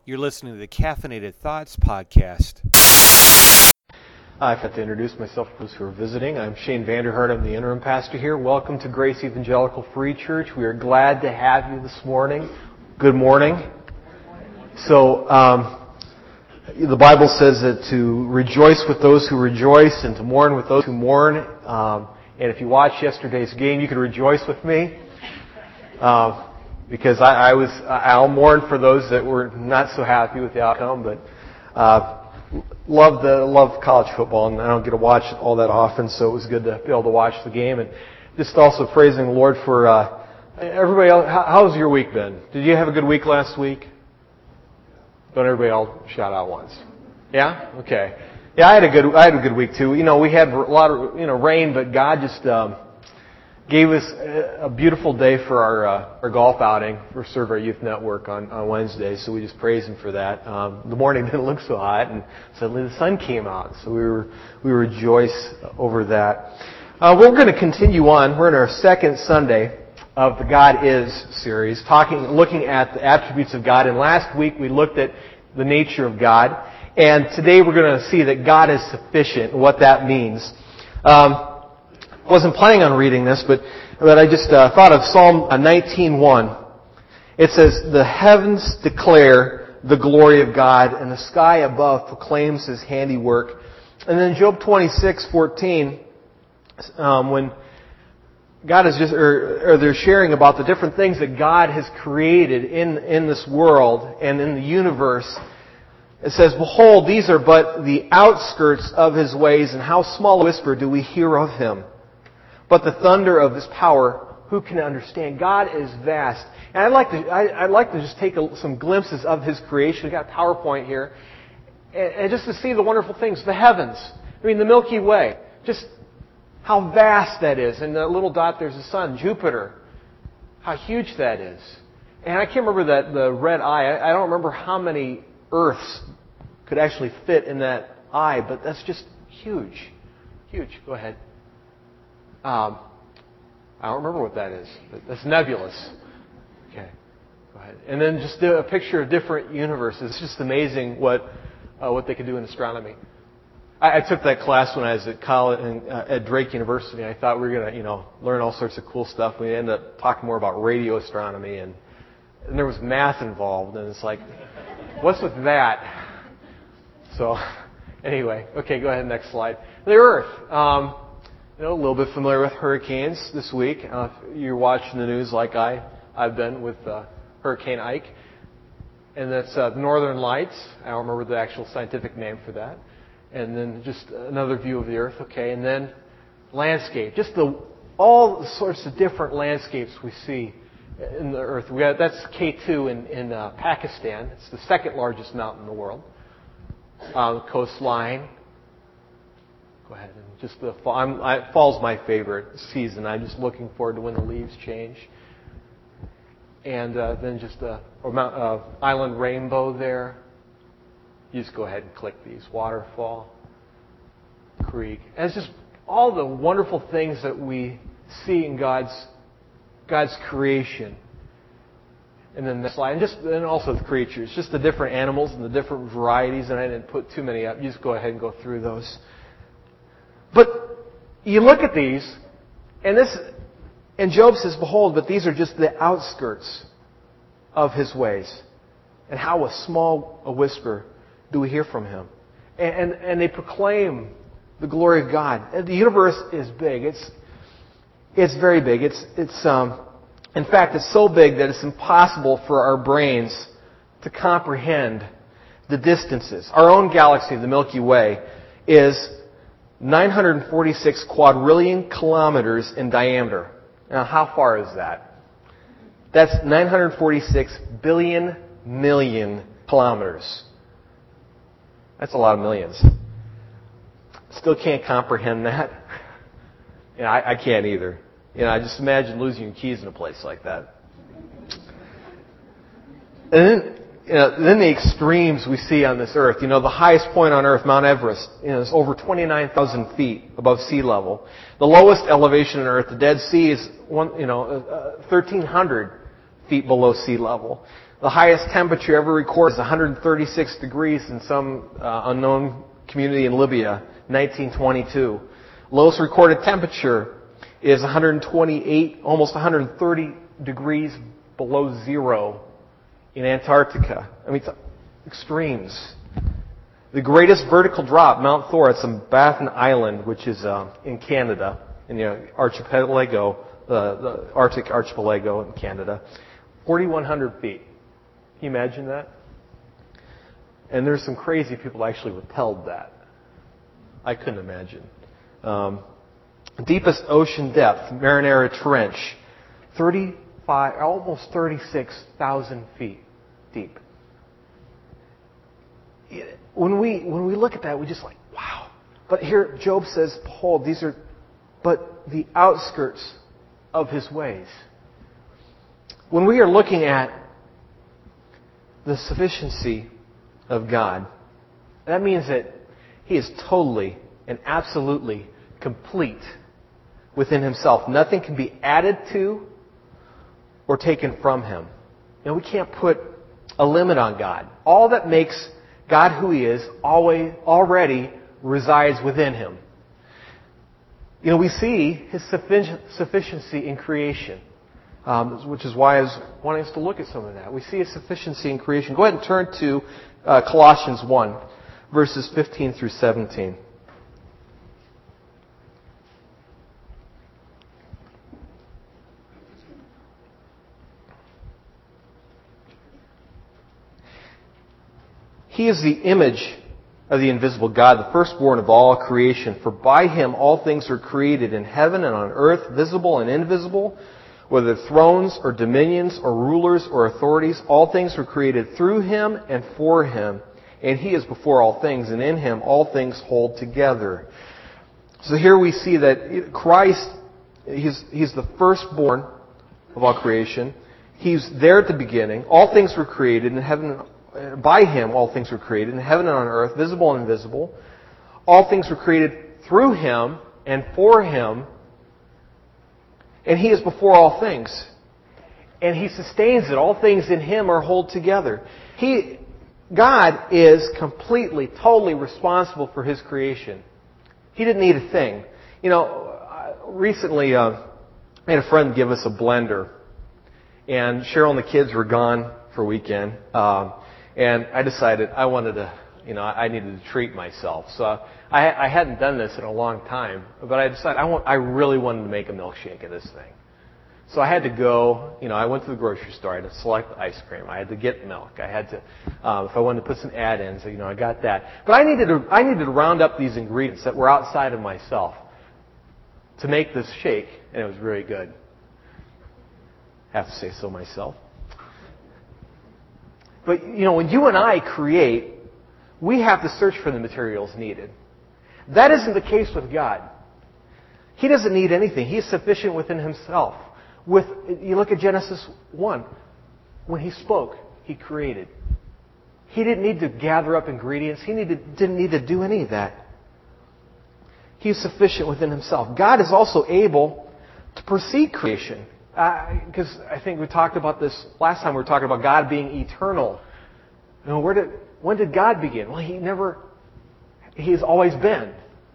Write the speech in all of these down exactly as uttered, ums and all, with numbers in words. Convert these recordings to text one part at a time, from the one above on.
You're listening to the Caffeinated Thoughts podcast. I have to introduce myself to those who are visiting. I'm Shane Vanderhart. I'm the interim pastor here. Welcome to Grace Evangelical Free Church. We are glad to have you this morning. Good morning. So, um, the Bible says that to rejoice with those who rejoice and to mourn with those who mourn. Um, and if you watched yesterday's game, you could rejoice with me. Um, because I, I was, I'll mourn for those that were not so happy with the outcome, but, uh, love the, love college football, and I don't get to watch it all that often, so it was good to be able to watch the game, and just also praising the Lord for, uh, everybody else. How, how's your week been? Did you have a good week last week? Don't everybody all shout out once? Yeah? Okay. Yeah, I had a good, I had a good week too. You know, we had a lot of, you know, rain, but God just, um, gave us a beautiful day for our uh, our golf outing for Serve Our Youth Network on, on Wednesday, so we just praise Him for that. Um, the morning didn't look so hot, and suddenly the sun came out, so we were we rejoice over that. Uh, we're going to continue on. We're in our second Sunday of the God Is series, talking, looking at the attributes of God. And last week we looked at the nature of God, and today we're going to see that God is sufficient and what that means. Um, wasn't planning on reading this, but but I just uh, thought of Psalm nineteen one. It says, "The heavens declare the glory of God, and the sky above proclaims His handiwork." And then Job twenty-six fourteen, um, when God is just, or, or they're sharing about the different things that God has created in in this world and in the universe. It says, "Behold, these are but the outskirts of His ways, and how small a whisper do we hear of Him? But the thunder of His power, who can understand?" God is vast. And I'd like to, I, I'd like to just take a, some glimpses of His creation. We've got a PowerPoint here. And, and just to see the wonderful things, the heavens. I mean, the Milky Way. Just how vast that is. And the little dot, there's the sun, Jupiter. How huge that is. And I can't remember that, the red eye. I, I don't remember how many Earths could actually fit in that eye, but that's just huge. Huge. Go ahead. Um, I don't remember what that is, but that's nebulous. Okay, go ahead. And then just a picture of different universes. It's just amazing what uh, what they can do in astronomy. I, I took that class when I was at college in, uh, at Drake University. I thought we were going to, you know, learn all sorts of cool stuff. We ended up talking more about radio astronomy, and, and there was math involved. And it's like, what's with that? So, anyway, okay, go ahead. Next slide. The Earth. Um, You know, a little bit familiar with hurricanes this week. Uh, if you're watching the news like I, I've been with uh, Hurricane Ike. And that's uh, the Northern Lights. I don't remember the actual scientific name for that. And then just another view of the Earth. Okay, and then landscape. Just the all the sorts of different landscapes we see in the Earth. We got, that's K two in, in uh, Pakistan. It's the second largest mountain in the world. Uh, the coastline. Go ahead. And just the fall. I'm, I, fall's my favorite season. I'm just looking forward to when the leaves change. And uh, then just the mount, uh, island rainbow there. You just go ahead and click these. Waterfall, creek. And it's just all the wonderful things that we see in God's God's creation. And then the slide, and just and also the creatures, just the different animals and the different varieties. And I didn't put too many up. You just go ahead and go through those. But you look at these, and this, and Job says, "Behold, but these are just the outskirts of His ways, and how a small a whisper do we hear from Him." And and, and they proclaim the glory of God. And the universe is big. It's it's very big. It's it's um, in fact, it's so big that it's impossible for our brains to comprehend the distances. Our own galaxy, the Milky Way, is nine hundred forty-six quadrillion kilometers in diameter. Now, how far is that? That's nine hundred forty-six billion million kilometers. That's a lot of millions. Still can't comprehend that. You know, I, I can't either. You know, I just imagine losing your keys in a place like that. And then, you know, then the extremes we see on this earth. You know, the highest point on earth, Mount Everest, you know, is over twenty-nine thousand feet above sea level. The lowest elevation on earth, the Dead Sea, is one, you know, uh, thirteen hundred feet below sea level. The highest temperature ever recorded is one hundred thirty-six degrees in some uh, unknown community in Libya, nineteen twenty-two. Lowest recorded temperature is one hundred twenty-eight, almost one hundred thirty degrees below zero in Antarctica. I mean, it's extremes. The greatest vertical drop, Mount Thor, it's on Baffin Island, which is uh, in Canada, in the archipelago, uh, the Arctic archipelago in Canada, forty-one hundred feet. Can you imagine that? And there's some crazy people actually repelled that. I couldn't imagine. Um, deepest ocean depth, Marinara Trench, thirty-five, almost thirty-six thousand feet deep. When we when we look at that, we just like, wow. But here Job says, behold, these are but the outskirts of his ways. When we are looking at the sufficiency of God, that means that He is totally and absolutely complete within Himself. Nothing can be added to or taken from Him. And we can't put a limit on God. All that makes God who He is always already resides within Him. You know, we see His sufficiency in creation, um, which is why I was wanting us to look at some of that. We see His sufficiency in creation. Go ahead and turn to uh, Colossians one, verses fifteen through seventeen. He is the image of the invisible God, the firstborn of all creation. For by Him all things are created in heaven and on earth, visible and invisible, whether thrones or dominions or rulers or authorities. All things were created through Him and for Him. And He is before all things, and in Him all things hold together. So here we see that Christ, He's, he's the firstborn of all creation. He's there at the beginning. All things were created in heaven. By Him all things were created, in heaven and on earth, visible and invisible. All things were created through Him and for Him. And He is before all things. And He sustains it. All things in Him are hold together. He, God is completely, totally responsible for His creation. He didn't need a thing. You know, recently uh, I had a friend give us a blender. And Cheryl and the kids were gone for a weekend. Um, And I decided I wanted to, you know, I needed to treat myself. So I, I hadn't done this in a long time, but I decided I want, I really wanted to make a milkshake of this thing. So I had to go, you know, I went to the grocery store. I had to select the ice cream. I had to get milk. I had to, um, if I wanted to put some add-ins, you know, I got that. But I needed to, I needed to round up these ingredients that were outside of myself to make this shake, and it was very good. I have to say so myself. But, you know, when you and I create, we have to search for the materials needed. That isn't the case with God. He doesn't need anything. He is sufficient within Himself. With, you look at Genesis one. When He spoke, He created. He didn't need to gather up ingredients. He needed, didn't need to do any of that. He is sufficient within Himself. God is also able to precede creation. Because uh, I think we talked about this last time. We were talking about God being eternal. You know, where did when did God begin? Well, He never. He's always been,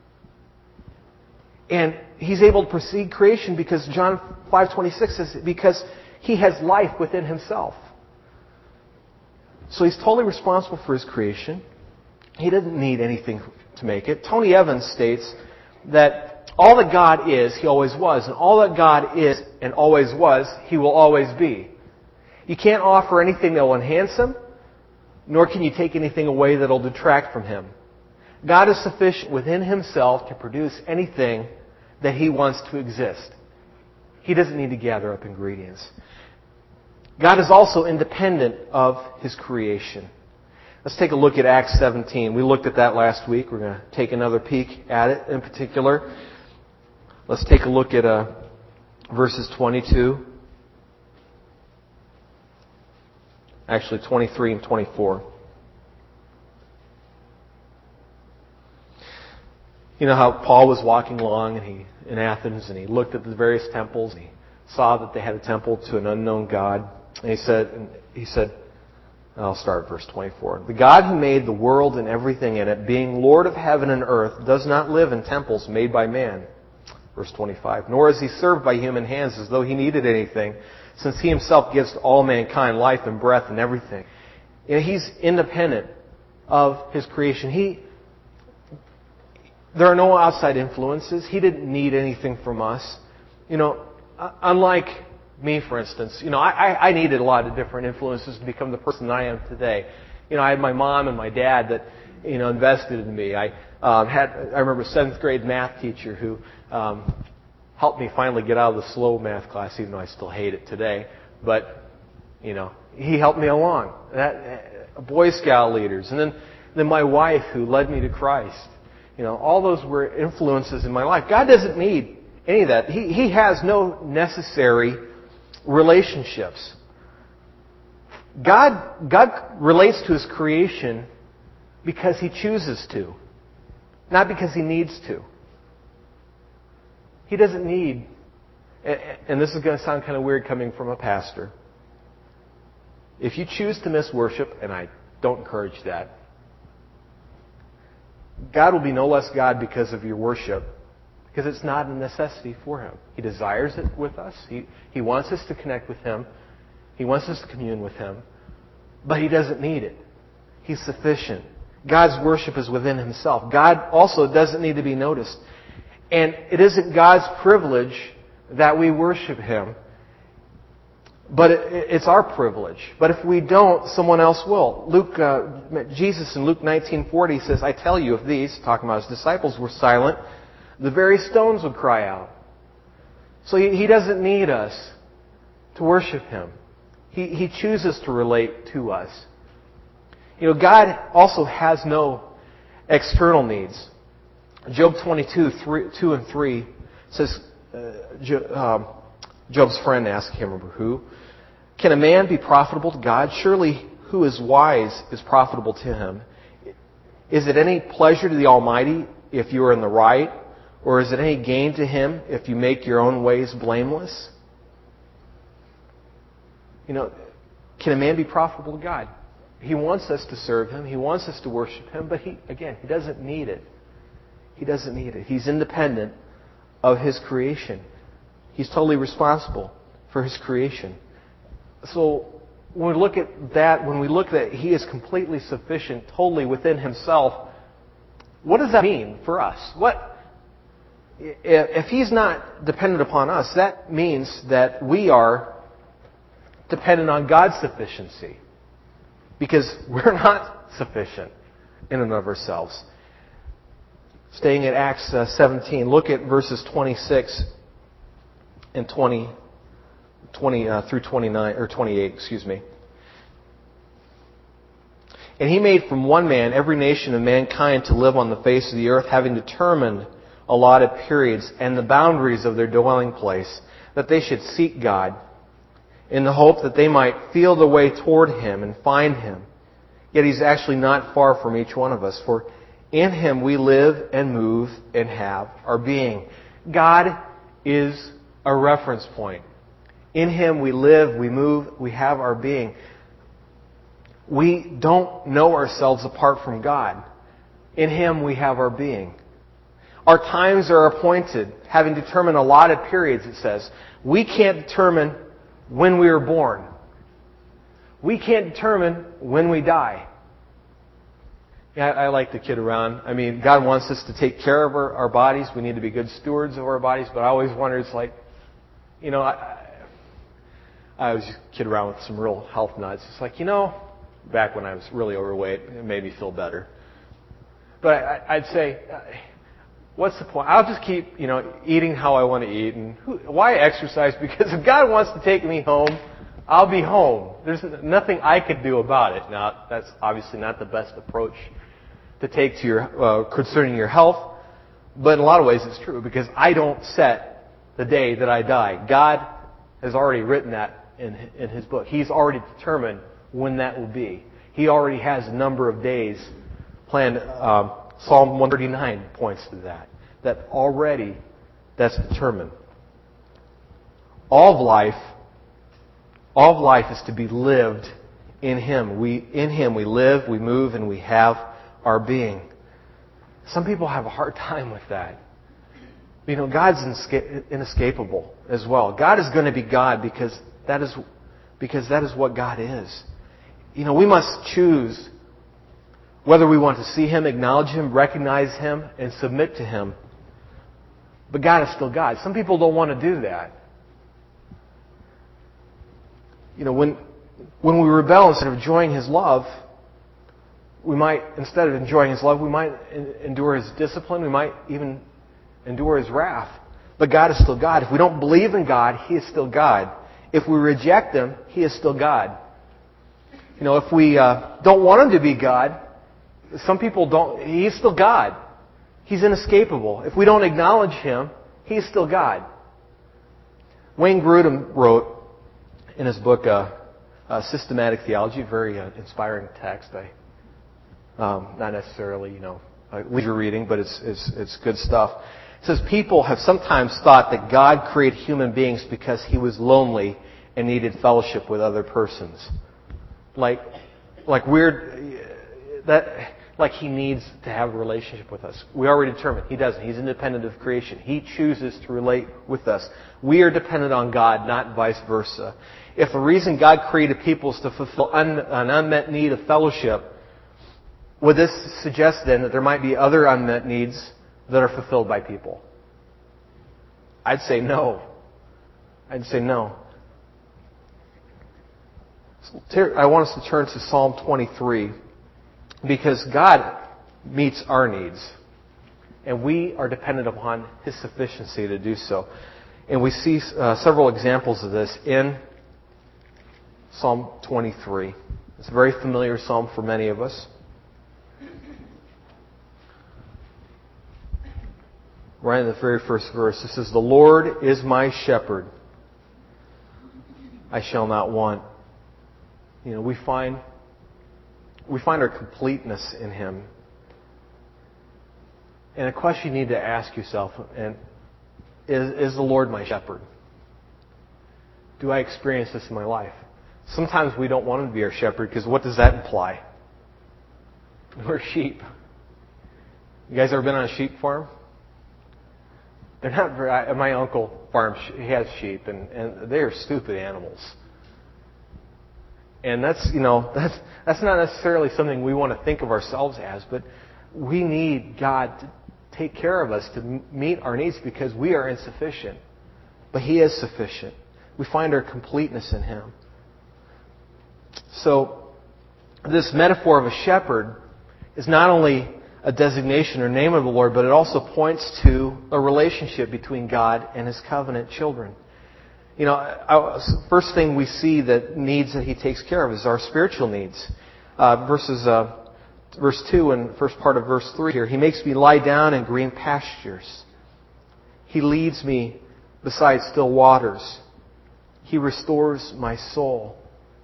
and He's able to precede creation because John five twenty-six says because He has life within Himself. So He's totally responsible for His creation. He doesn't need anything to make it. Tony Evans states that all that God is, He always was. And all that God is and always was, He will always be. You can't offer anything that will enhance Him, nor can you take anything away that will detract from Him. God is sufficient within Himself to produce anything that He wants to exist. He doesn't need to gather up ingredients. God is also independent of His creation. Let's take a look at Acts seventeen. We looked at that last week. We're going to take another peek at it in particular. Let's take a look at uh, verses twenty-two. Actually, twenty-three and twenty-four. You know how Paul was walking along and he in Athens and he looked at the various temples and he saw that they had a temple to an unknown God. And he said, and he said, I'll start at verse twenty-four. The God who made the world and everything in it, being Lord of heaven and earth, does not live in temples made by man. Verse twenty-five. Nor is he served by human hands as though he needed anything, since he himself gives to all mankind life and breath and everything. You know, he's independent of his creation. He, there are no outside influences. He didn't need anything from us. You know, unlike me, for instance, you know, I, I needed a lot of different influences to become the person that I am today. You know, I had my mom and my dad that, you know, invested in me. I um, had, I remember a seventh grade math teacher who um, helped me finally get out of the slow math class, even though I still hate it today. But, you know, he helped me along. That, uh, Boy Scout leaders, and then then my wife who led me to Christ. You know, all those were influences in my life. God doesn't need any of that. He He has no necessary relationships. God, God relates to His creation because He chooses to, not because He needs to. He doesn't need, and this is going to sound kind of weird coming from a pastor, if you choose to miss worship, and I don't encourage that, God will be no less God because of your worship, because it's not a necessity for Him. He desires it with us. He, he wants us to connect with Him. He wants us to commune with Him. But He doesn't need it. He's sufficient. God's worship is within Himself. God also doesn't need to be noticed. And it isn't God's privilege that we worship Him. But it, it's our privilege. But if we don't, someone else will. Luke, uh, Jesus in Luke nineteen forty says, I tell you, if these, talking about His disciples, were silent, the very stones would cry out. So he, he doesn't need us to worship Him. He, he chooses to relate to us. You know, God also has no external needs. Job twenty-two, three, two and three says, uh, jo, um, Job's friend asked him, who? Can a man be profitable to God? Surely who is wise is profitable to him. Is it any pleasure to the Almighty if you are in the right? Or is it any gain to Him if you make your own ways blameless? You know, can a man be profitable to God? He wants us to serve Him. He wants us to worship Him. But he, again, He doesn't need it. He doesn't need it. He's independent of His creation. He's totally responsible for His creation. So when we look at that, when we look at He is completely sufficient, totally within Himself, what does that mean for us? What? If He's not dependent upon us, that means that we are dependent on God's sufficiency. Because we're not sufficient in and of ourselves. Staying at Acts seventeen, look at verses twenty-six and twenty, twenty uh, through twenty-nine, or twenty-eight, excuse me. And He made from one man every nation of mankind to live on the face of the earth, having determined allotted periods and the boundaries of their dwelling place, that they should seek God, in the hope that they might feel the way toward Him and find Him. Yet He's actually not far from each one of us, for in Him we live and move and have our being. God is a reference point. In Him we live, we move, we have our being. We don't know ourselves apart from God. In Him we have our being. Our times are appointed, having determined allotted periods, it says. We can't determine when we were born. We can't determine when we die. Yeah, I like to kid around. I mean, God wants us to take care of our, our bodies. We need to be good stewards of our bodies. But I always wonder, it's like, you know, I, I always kid around with some real health nuts. It's like, you know, back when I was really overweight, it made me feel better. But I, I'd say, what's the point? I'll just keep, you know, eating how I want to eat. And who, why exercise? Because if God wants to take me home, I'll be home. There's nothing I could do about it. Now, that's obviously not the best approach to take to your uh, concerning your health, but in a lot of ways it's true, because I don't set the day that I die. God has already written that in in His book. He's already determined when that will be. He already has a number of days planned. Um, Psalm one thirty-nine points to that. That already that's determined. All of life, all of life is to be lived in Him. We, in Him we live, we move, and we have our being. Some people have a hard time with that. You know, God's inescapable as well. God is going to be God because that is because that is what God is. You know, we must choose whether we want to see Him, acknowledge Him, recognize Him, and submit to Him. But God is still God. Some people don't want to do that. You know, when when we rebel instead of enjoying His love, we might, instead of enjoying His love, we might endure His discipline. We might even endure His wrath. But God is still God. If we don't believe in God, He is still God. If we reject Him, He is still God. You know, if we uh, don't want Him to be God, some people don't, He's still God. He's inescapable. If we don't acknowledge Him, He's still God. Wayne Grudem wrote in his book, uh, uh, Systematic Theology, a very uh, inspiring text. I, um, not necessarily, you know, uh, leisure reading, but it's, it's, it's good stuff. It says, people have sometimes thought that God created human beings because He was lonely and needed fellowship with other persons. Like, like weird, that, like He needs to have a relationship with us. We already determined He doesn't. He's independent of creation. He chooses to relate with us. We are dependent on God, not vice versa. If the reason God created people is to fulfill un, an unmet need of fellowship, would this suggest then that there might be other unmet needs that are fulfilled by people? I'd say no. I'd say no. I want us to turn to Psalm twenty-three, because God meets our needs, and we are dependent upon His sufficiency to do so. And we see uh, several examples of this in Psalm twenty-three. It's a very familiar psalm for many of us. Right in the very first verse, it says, "The Lord is my shepherd. I shall not want." You know, we find we find our completeness in Him. And a question you need to ask yourself, and is, is the Lord my shepherd? Do I experience this in my life? Sometimes we don't want Him to be our shepherd, because what does that imply? We're sheep. You guys ever been on a sheep farm? They're not very, my uncle farms, he has sheep, and, and they are stupid animals. And that's, you know, that's, that's not necessarily something we want to think of ourselves as, but we need God to take care of us, to meet our needs, because we are insufficient. But He is sufficient. We find our completeness in Him. So, this metaphor of a shepherd is not only a designation or name of the Lord, but it also points to a relationship between God and His covenant children. You know, I, first thing we see that needs that He takes care of is our spiritual needs. Uh, verses, uh, verse two and first part of verse three here. He makes me lie down in green pastures. He leads me beside still waters. He restores my soul.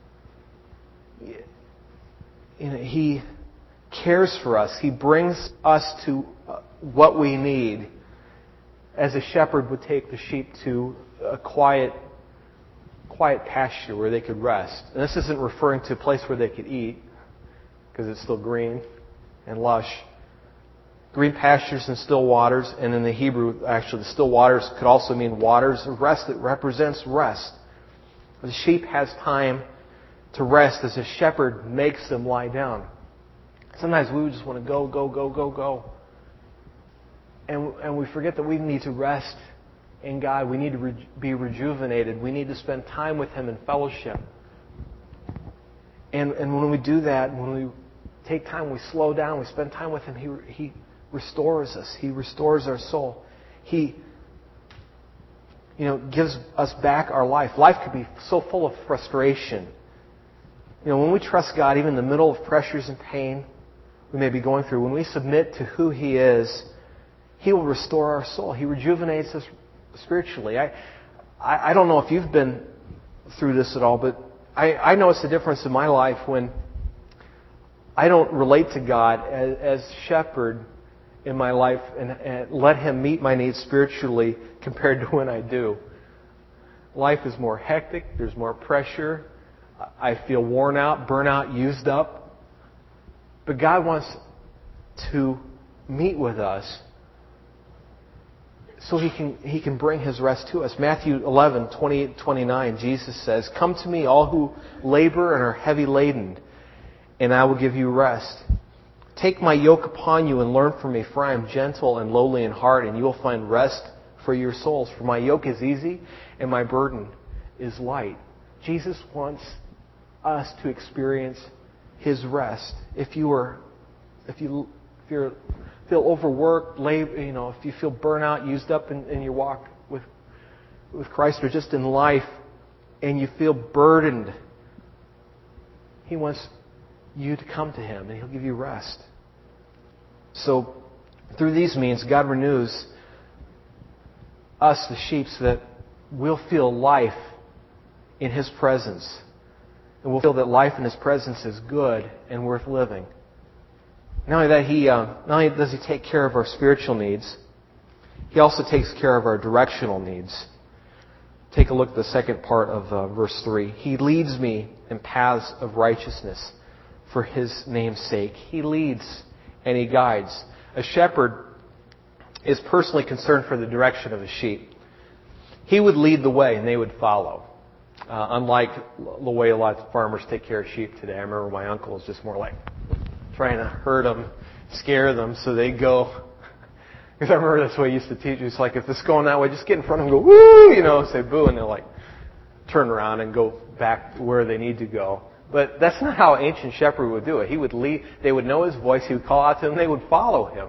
You know, He cares for us. He brings us to what we need, as a shepherd would take the sheep to a quiet, quiet pasture where they could rest. And this isn't referring to a place where they could eat, because it's still green and lush. Green pastures and still waters, and in the Hebrew, actually, the still waters could also mean waters of rest. It represents rest. The sheep has time to rest as a shepherd makes them lie down. Sometimes we would just want to go, go, go, go, go. And, and we forget that we need to rest in God. We need to re- be rejuvenated. We need to spend time with Him in fellowship. And, and when we do that, when we take time, we slow down, we spend time with Him, He, he restores us. He restores our soul. He, you know, gives us back our life. Life could be so full of frustration. You know, when we trust God, even in the middle of pressures and pain we may be going through, when we submit to who He is, He will restore our soul. He rejuvenates us spiritually. I, I, I don't know if you've been through this at all, but I, I notice a difference in my life when I don't relate to God as, as shepherd in my life and, and let Him meet my needs spiritually compared to when I do. Life is more hectic. There's more pressure. I feel worn out, burnt out, used up. But God wants to meet with us so He can He can bring His rest to us. Matthew eleven, twenty-eight, twenty-nine, Jesus says, "Come to me, all who labor and are heavy laden, and I will give you rest. Take my yoke upon you and learn from me, for I am gentle and lowly in heart, and you will find rest for your souls. For my yoke is easy and my burden is light." Jesus wants us to experience His rest. If you are, if you, if you feel overworked, labor, you know, if you feel burnout, used up in, in your walk with with Christ, or just in life, and you feel burdened, He wants you to come to Him, and He'll give you rest. So, through these means, God renews us, the sheep, so that we'll feel life in His presence. And we'll feel that life in His presence is good and worth living. Not only that, He, uh, not only does He take care of our spiritual needs, He also takes care of our directional needs. Take a look at the second part of uh, verse three. He leads me in paths of righteousness for His name's sake. He leads and He guides. A shepherd is personally concerned for the direction of his sheep. He would lead the way and they would follow. Uh, unlike the way a lot of farmers take care of sheep today. I remember my uncle was just more like trying to herd them, scare them so they go. Because I remember that's what he used to teach. It's like, if it's going that way, just get in front of them and go, woo, you know, say boo, and they'll like turn around and go back where they need to go. But that's not how an ancient shepherd would do it. He would lead, they would know his voice, he would call out to them, they would follow him.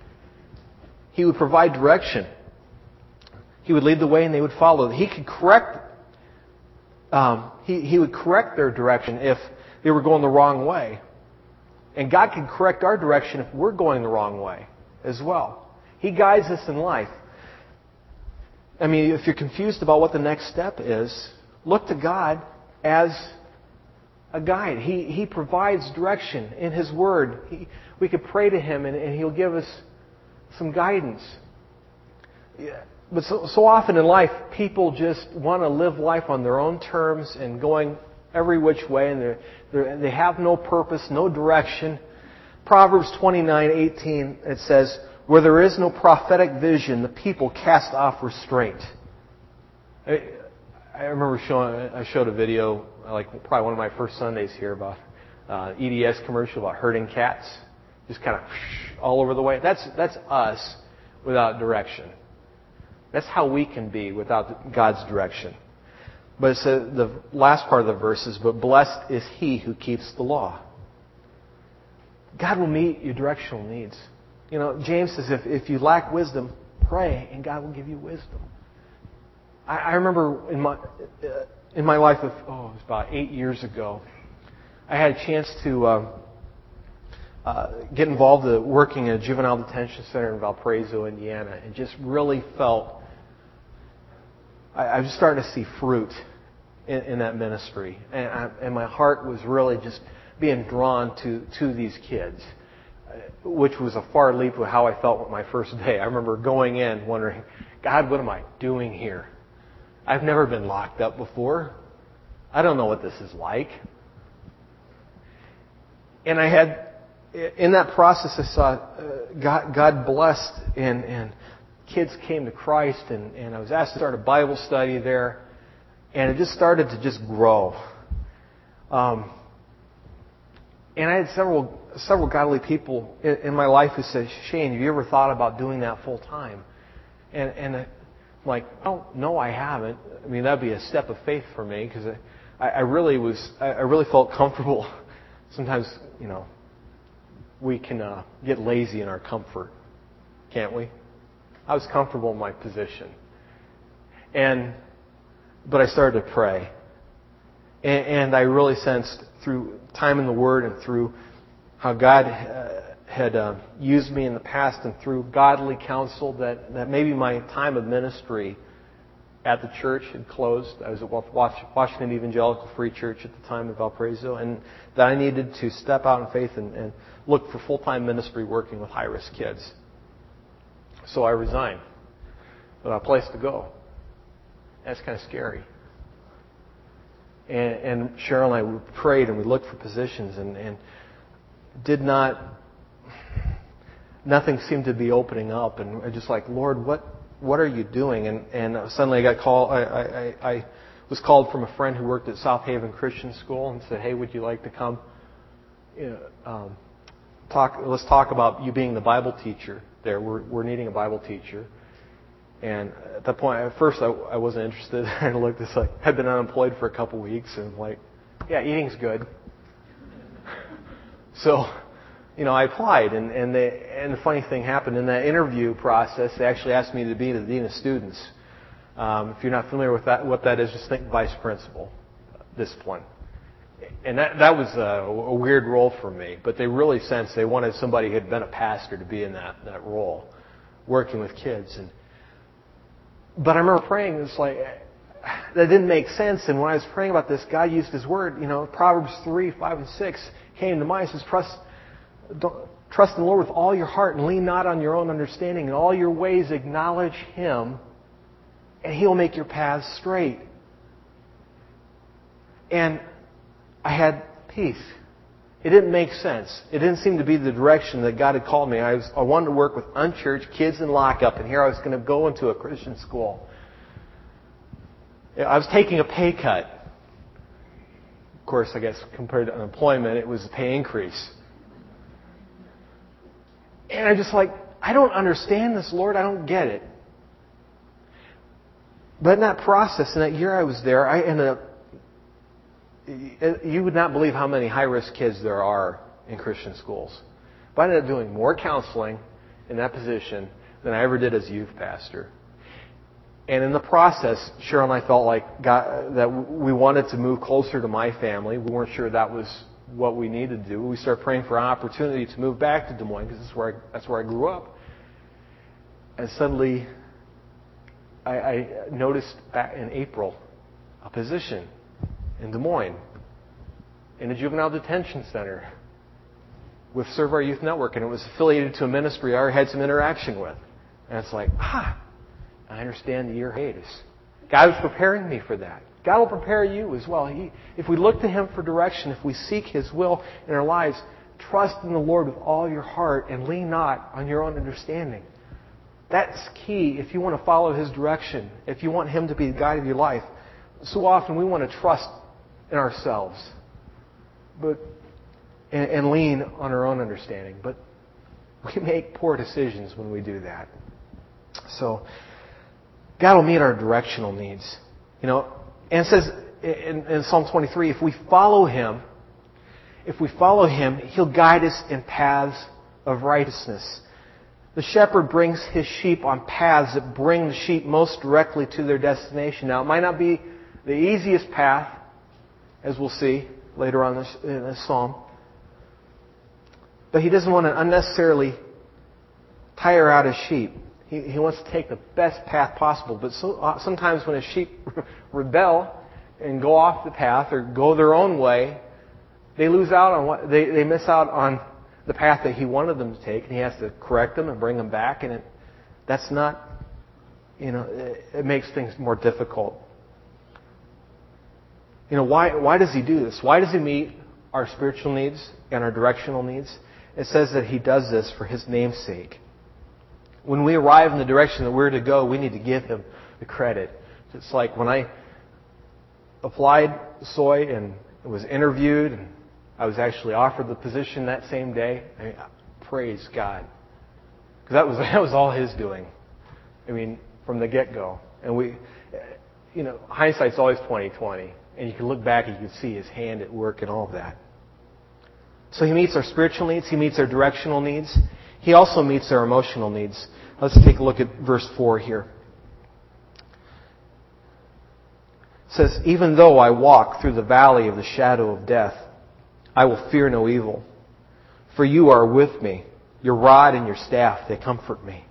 He would provide direction. He would lead the way and they would follow. He could correct, um, he, he would correct their direction if they were going the wrong way. And God can correct our direction if we're going the wrong way as well. He guides us in life. I mean, if you're confused about what the next step is, look to God as a guide. He He provides direction in His Word. He, we could pray to Him and, and He'll give us some guidance. Yeah. But so, so often in life, people just want to live life on their own terms and going every which way, and they're, they're, they have no purpose, no direction. Proverbs twenty-nine eighteen, it says, "Where there is no prophetic vision, the people cast off restraint." I, I remember showing, I showed a video, like probably one of my first Sundays here, about uh, E D S commercial about herding cats, just kind of all over the way. That's that's us without direction. That's how we can be without God's direction. But it says, the last part of the verse is, "But blessed is he who keeps the law." God will meet your directional needs. You know, James says, if, if you lack wisdom, pray, and God will give you wisdom. I, I remember in my uh, in my life of, oh, it was about eight years ago, I had a chance to um, uh, get involved in working in a juvenile detention center in Valparaiso, Indiana, and just really felt, I, I was starting to see fruit in, in that ministry. And, I, and my heart was really just being drawn to, to these kids, which was a far leap of how I felt with my first day. I remember going in wondering, God, what am I doing here? I've never been locked up before. I don't know what this is like. And I had, in that process, I saw uh, God, God blessed, and, and kids came to Christ, and, and I was asked to start a Bible study there, and it just started to just grow. Um, and I had several several godly people in, in my life who said, "Shane, have you ever thought about doing that full time?" And and I'm like, "Oh, no, I haven't." I mean, that'd be a step of faith for me, because I, I really was, I, I really felt comfortable. Sometimes, you know, we can uh, get lazy in our comfort, can't we? I was comfortable in my position, and but I started to pray, and, and I really sensed through time in the Word and through how God uh, had uh, used me in the past and through godly counsel that, that maybe my time of ministry at the church had closed. I was at Washington Evangelical Free Church at the time of Valparaiso, and that I needed to step out in faith and, and look for full-time ministry working with high-risk kids. So I resigned without a place to go. That's kind of scary. And, and Cheryl and I we prayed and we looked for positions and, and did not, nothing seemed to be opening up. And I just like, Lord, what what are you doing? And, and suddenly I got called, I, I, I was called from a friend who worked at South Haven Christian School and said, hey, would you like to come, you know, um, talk, let's talk about you being the Bible teacher there. We're, we're needing a Bible teacher. And at that point, at first I, I wasn't interested. I looked, it's like, I'd been unemployed for a couple weeks and like, yeah, eating's good. So, you know, I applied, and and the and the funny thing happened in that interview process. They actually asked me to be the dean of students. Um, if you're not familiar with that, what that is, just think vice principal discipline. And that that was a, a weird role for me, but they really sensed they wanted somebody who had been a pastor to be in that that role, working with kids. And but I remember praying. It's like that didn't make sense. And when I was praying about this, God used His word. You know, Proverbs three, five, and six came to mind. It says, "Trust." Don't, trust in the Lord with all your heart and lean not on your own understanding. In all your ways acknowledge Him, and He'll make your paths straight. And I had peace. It didn't make sense. It didn't seem to be the direction that God had called me. I, was, I wanted to work with unchurched kids in lockup, and here I was going to go into a Christian school. I was taking a pay cut. Of course, I guess compared to unemployment, it was a pay increase. And I'm just like, I don't understand this, Lord. I don't get it. But in that process, in that year I was there, I ended up, you would not believe how many high-risk kids there are in Christian schools. But I ended up doing more counseling in that position than I ever did as a youth pastor. And in the process, Cheryl and I felt like God, that we wanted to move closer to my family. We weren't sure that was what we needed to do. We started praying for an opportunity to move back to Des Moines because that's where I, that's where I grew up. And suddenly, I, I noticed back in April a position in Des Moines in a juvenile detention center with Serve Our Youth Network, and it was affiliated to a ministry I already had some interaction with. And it's like, ah, I understand the year hiatus. God was preparing me for that. God will prepare you as well. He, if we look to Him for direction, if we seek His will in our lives, trust in the Lord with all your heart and lean not on your own understanding. That's key if you want to follow His direction, if you want Him to be the guide of your life. So often we want to trust in ourselves but and, and lean on our own understanding. But we make poor decisions when we do that. So God will meet our directional needs. You know, and it says in, in Psalm twenty-three, if we follow Him, if we follow Him, He'll guide us in paths of righteousness. The shepherd brings his sheep on paths that bring the sheep most directly to their destination. Now, it might not be the easiest path, as we'll see later on this, in this psalm, but He doesn't want to unnecessarily tire out His sheep. He, he wants to take the best path possible. But so, uh, sometimes when His sheep rebel and go off the path or go their own way, they lose out on what they, they miss out on the path that He wanted them to take, and He has to correct them and bring them back. And it, that's not, you know, it, it makes things more difficult. You know, why why does He do this? Why does He meet our spiritual needs and our directional needs? It says that He does this for His name's sake. When we arrive in the direction that we're to go, we need to give Him the credit. It's like when I applied Soy and was interviewed, and I was actually offered the position that same day. I mean, praise God, because that was that was all His doing. I mean, from the get-go. And we, you know, hindsight's always twenty twenty, and you can look back and you can see His hand at work and all of that. So He meets our spiritual needs. He meets our directional needs. He also meets our emotional needs. Let's take a look at verse four here. It says, even though I walk through the valley of the shadow of death, I will fear no evil. For You are with me. Your rod and Your staff, they comfort me.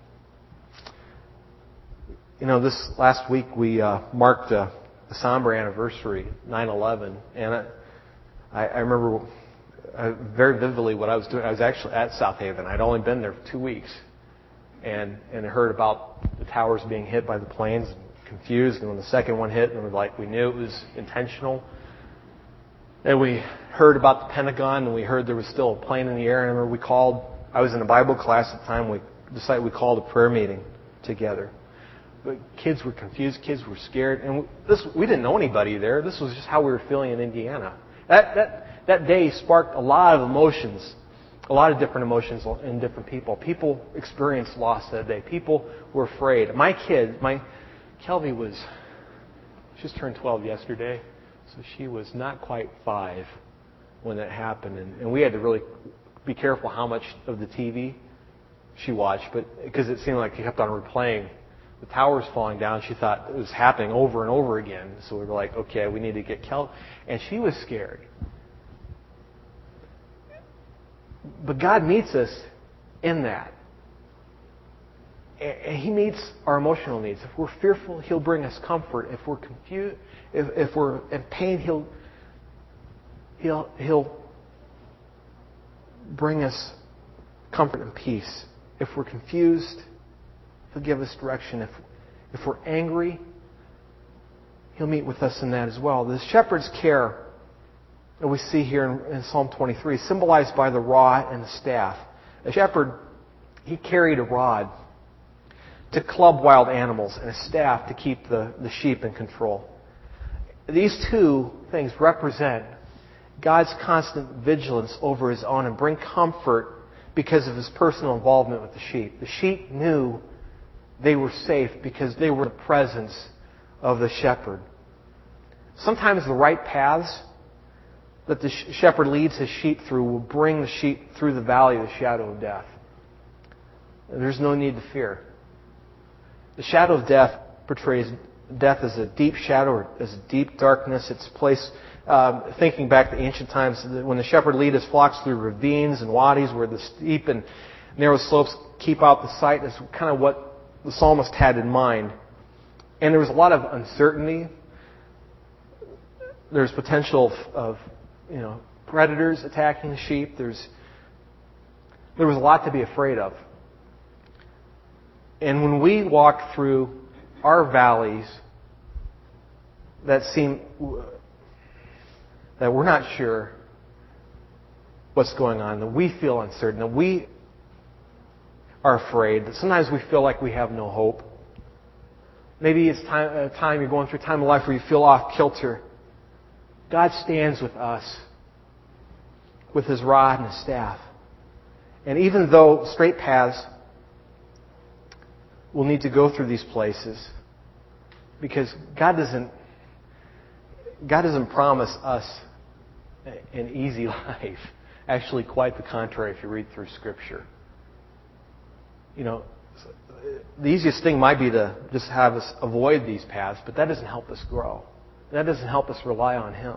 You know, this last week we uh, marked a, a somber anniversary, nine eleven. And I, I remember uh, very vividly what I was doing. I was actually at South Haven. I'd only been there for two weeks. And, and I heard about the towers being hit by the planes, and confused. And when the second one hit, and we were like, we knew it was intentional. And we heard about the Pentagon, and we heard there was still a plane in the air. And I remember we called, I was in a Bible class at the time, we decided we called a prayer meeting together. But kids were confused, kids were scared, and this we didn't know anybody there. This was just how we were feeling in Indiana. That that that day sparked a lot of emotions, a lot of different emotions in different people. People experienced loss that day. People were afraid. My kid, my Kelby was, she just turned twelve yesterday, so she was not quite five when that happened, and, and we had to really be careful how much of the T V she watched, but because it seemed like it kept on replaying. The towers falling down, she thought it was happening over and over again. So we were like, okay, we need to get Kel. And she was scared. But God meets us in that. And He meets our emotional needs. If we're fearful, He'll bring us comfort. If we're confused, if, if we're in pain, He'll, He'll, He'll bring us comfort and peace. If we're confused, He'll give us direction. If, if we're angry, He'll meet with us in that as well. The shepherd's care that we see here in, in Psalm twenty-three is symbolized by the rod and the staff. A shepherd, he carried a rod to club wild animals and a staff to keep the, the sheep in control. These two things represent God's constant vigilance over His own and bring comfort because of His personal involvement with the sheep. The sheep knew they were safe because they were in the presence of the shepherd. Sometimes the right paths that the shepherd leads his sheep through will bring the sheep through the valley of the shadow of death. There's no need to fear. The shadow of death portrays death as a deep shadow or as a deep darkness. It's a place, um, thinking back to ancient times, when the shepherd lead his flocks through ravines and wadis where the steep and narrow slopes keep out the sight. Is kind of what the psalmist had in mind. And there was a lot of uncertainty. There's potential of, of you know, predators attacking the sheep. There's there was a lot to be afraid of. And when we walk through our valleys that seem that we're not sure what's going on, that we feel uncertain, that we are afraid, that sometimes we feel like we have no hope. Maybe it's time, a time you're going through a time of life where you feel off kilter. God stands with us with His rod and His staff. And even though straight paths will need to go through these places, because God doesn't God doesn't promise us an easy life. Actually, quite the contrary if you read through Scripture. You know, the easiest thing might be to just have us avoid these paths, but that doesn't help us grow. That doesn't help us rely on Him.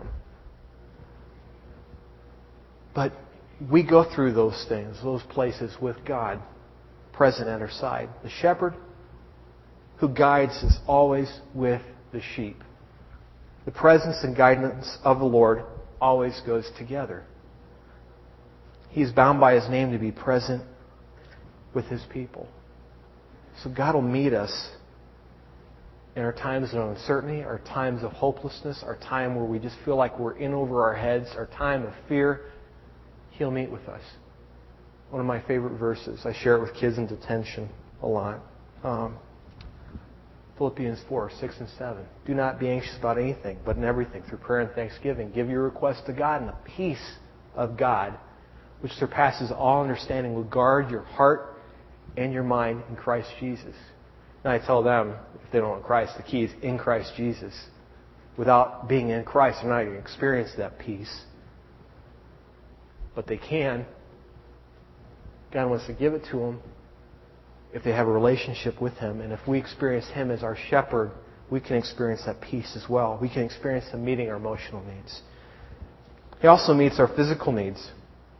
But we go through those things, those places with God present at our side. The shepherd who guides is always with the sheep. The presence and guidance of the Lord always goes together. He is bound by His name to be present with His people. So God will meet us in our times of uncertainty, our times of hopelessness, our time where we just feel like we're in over our heads, our time of fear. He'll meet with us. One of my favorite verses. I share it with kids in detention a lot. Um, Philippians four, six and seven. Do not be anxious about anything, but in everything, through prayer and thanksgiving, give your requests to God, and the peace of God, which surpasses all understanding, will guard your heart and your mind in Christ Jesus. And I tell them, if they don't know Christ, the key is in Christ Jesus. Without being in Christ, they're not going to experience that peace. But they can. God wants to give it to them if they have a relationship with Him. And if we experience Him as our shepherd, we can experience that peace as well. We can experience Him meeting our emotional needs. He also meets our physical needs.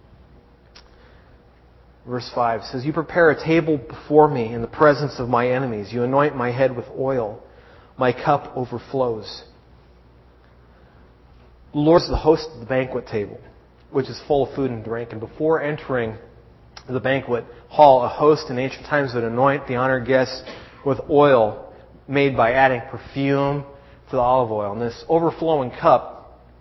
Verse five says, You prepare a table before me in the presence of my enemies. You anoint my head with oil. My cup overflows. The Lord is the host of the banquet table, which is full of food and drink. And before entering the banquet hall, a host in ancient times would anoint the honored guests with oil made by adding perfume to the olive oil. And this overflowing cup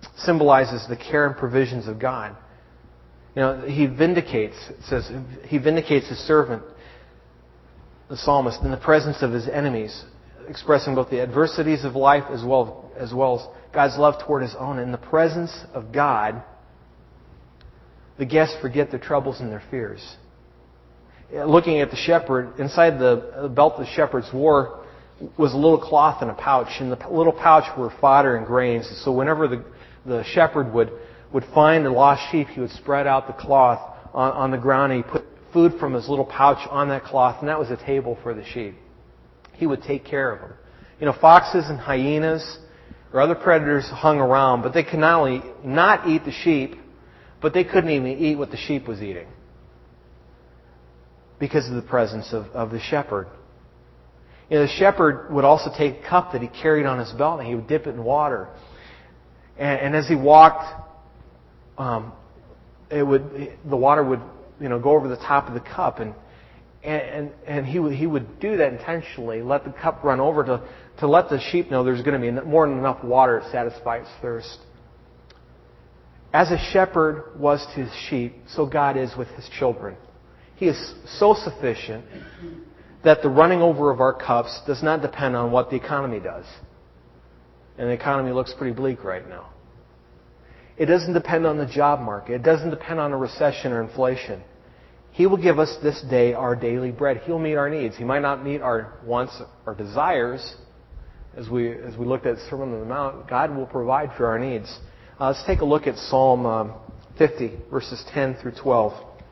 symbolizes the care and provisions of God. You know, he vindicates, it says, he vindicates his servant, the psalmist, in the presence of his enemies, expressing both the adversities of life as well, as well as God's love toward his own. In the presence of God, the guests forget their troubles and their fears. Looking at the shepherd, inside the belt the shepherds wore was a little cloth and a pouch. And the little pouch were fodder and grains. So whenever the, the shepherd would, would find a lost sheep, he would spread out the cloth on, on the ground and he put food from his little pouch on that cloth, and that was a table for the sheep. He would take care of them. You know, foxes and hyenas or other predators hung around, but they could not only not eat the sheep, but they couldn't even eat what the sheep was eating because of the presence of, of the shepherd. You know, the shepherd would also take a cup that he carried on his belt and he would dip it in water. And, and as he walked, um, it would the water would you know go over the top of the cup, and and and, and he would he would do that intentionally, let the cup run over to to let the sheep know there's going to be more than enough water to satisfy its thirst. As a shepherd was to his sheep, so God is with his children. He is so sufficient that the running over of our cups does not depend on what the economy does. And the economy looks pretty bleak right now. It doesn't depend on the job market. It doesn't depend on a recession or inflation. He will give us this day our daily bread. He'll meet our needs. He might not meet our wants or desires. As we as we looked at the Sermon on the Mount, God will provide for our needs. Uh, let's take a look at Psalm um, fifty, verses ten through twelve.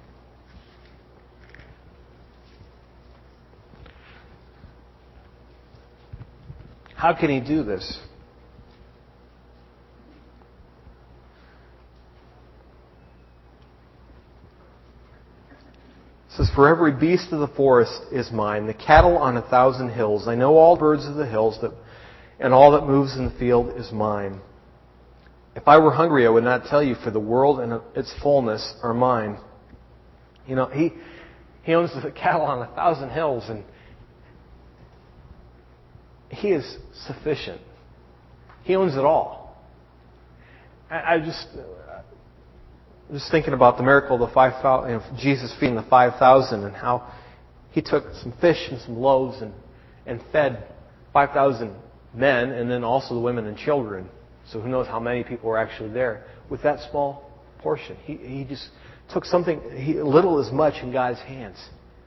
How can he do this? It says, "For every beast of the forest is mine, the cattle on a thousand hills. I know all birds of the hills, that, and all that moves in the field is mine. If I were hungry, I would not tell you, for the world and its fullness are mine." You know, he he owns the cattle on a thousand hills, and he is sufficient. He owns it all. I, I just... Just thinking about the miracle of the five thousand, you know, Jesus feeding the five thousand, and how he took some fish and some loaves and, and fed five thousand men, and then also the women and children. So who knows how many people were actually there with that small portion. He he just took something, he, little as much, in God's hands.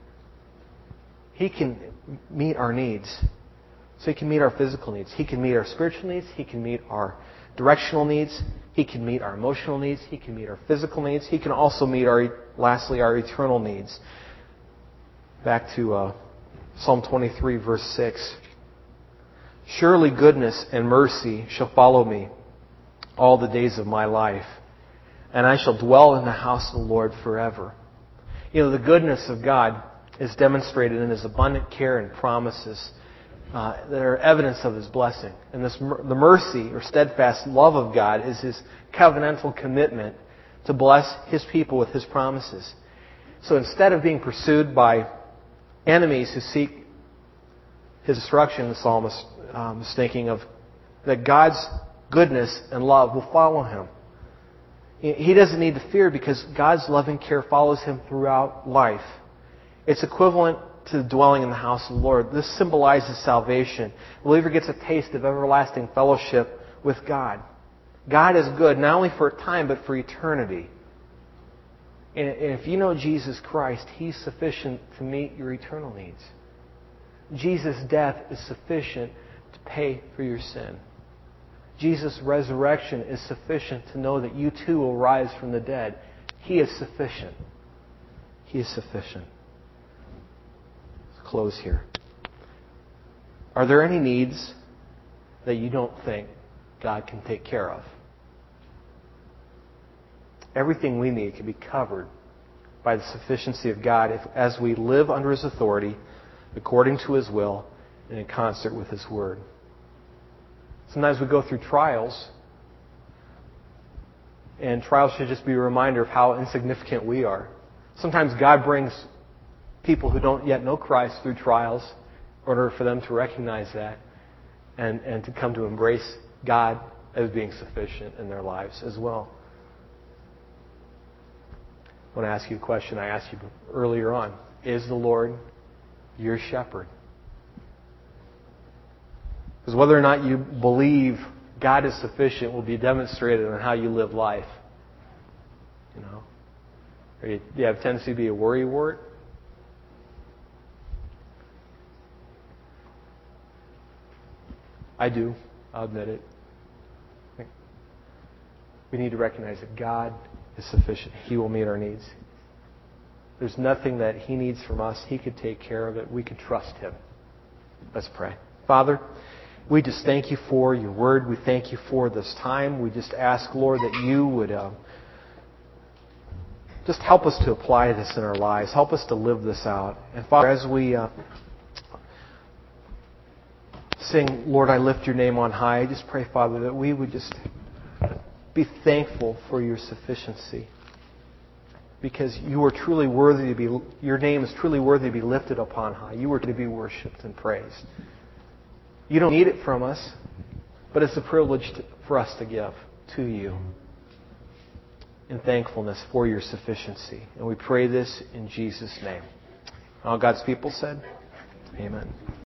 He can meet our needs. So he can meet our physical needs. He can meet our spiritual needs. He can meet our directional needs. He can meet our emotional needs. He can meet our physical needs. He can also meet, our, lastly, our eternal needs. Back to uh, Psalm twenty-three, verse six. "Surely goodness and mercy shall follow me all the days of my life, and I shall dwell in the house of the Lord forever." You know, the goodness of God is demonstrated in His abundant care and promises Uh, that are evidence of His blessing. And this, the mercy or steadfast love of God is His covenantal commitment to bless His people with His promises. So instead of being pursued by enemies who seek His destruction, the psalmist um, is thinking of that God's goodness and love will follow him. He doesn't need to fear because God's loving care follows him throughout life. It's equivalent to dwelling in the house of the Lord. This symbolizes salvation. The believer gets a taste of everlasting fellowship with God. God is good, not only for a time, but for eternity. And if you know Jesus Christ, He's sufficient to meet your eternal needs. Jesus' death is sufficient to pay for your sin. Jesus' resurrection is sufficient to know that you too will rise from the dead. He is sufficient. He is sufficient. Close here. Are there any needs that you don't think God can take care of? Everything we need can be covered by the sufficiency of God if, as we live under His authority, according to His will, and in concert with His Word. Sometimes we go through trials, and trials should just be a reminder of how insignificant we are. Sometimes God brings people who don't yet know Christ through trials in order for them to recognize that and, and to come to embrace God as being sufficient in their lives as well. I want to ask you a question I asked you earlier on. Is the Lord your shepherd? Because whether or not you believe God is sufficient will be demonstrated on how you live life. You know, or you, do you have a tendency to be a worrywart? I do. I'll admit it. We need to recognize that God is sufficient. He will meet our needs. There's nothing that He needs from us. He could take care of it. We can trust Him. Let's pray. Father, we just thank You for Your Word. We thank You for this time. We just ask, Lord, that You would uh, just help us to apply this in our lives. Help us to live this out. And Father, as we uh, sing, Lord, I lift Your name on high, I just pray, Father, that we would just be thankful for Your sufficiency. Because You are truly worthy to be, Your name is truly worthy to be lifted upon high. You are to be worshipped and praised. You don't need it from us, but it's a privilege to, for us to give to You in thankfulness for Your sufficiency. And we pray this in Jesus' name. All God's people said, Amen.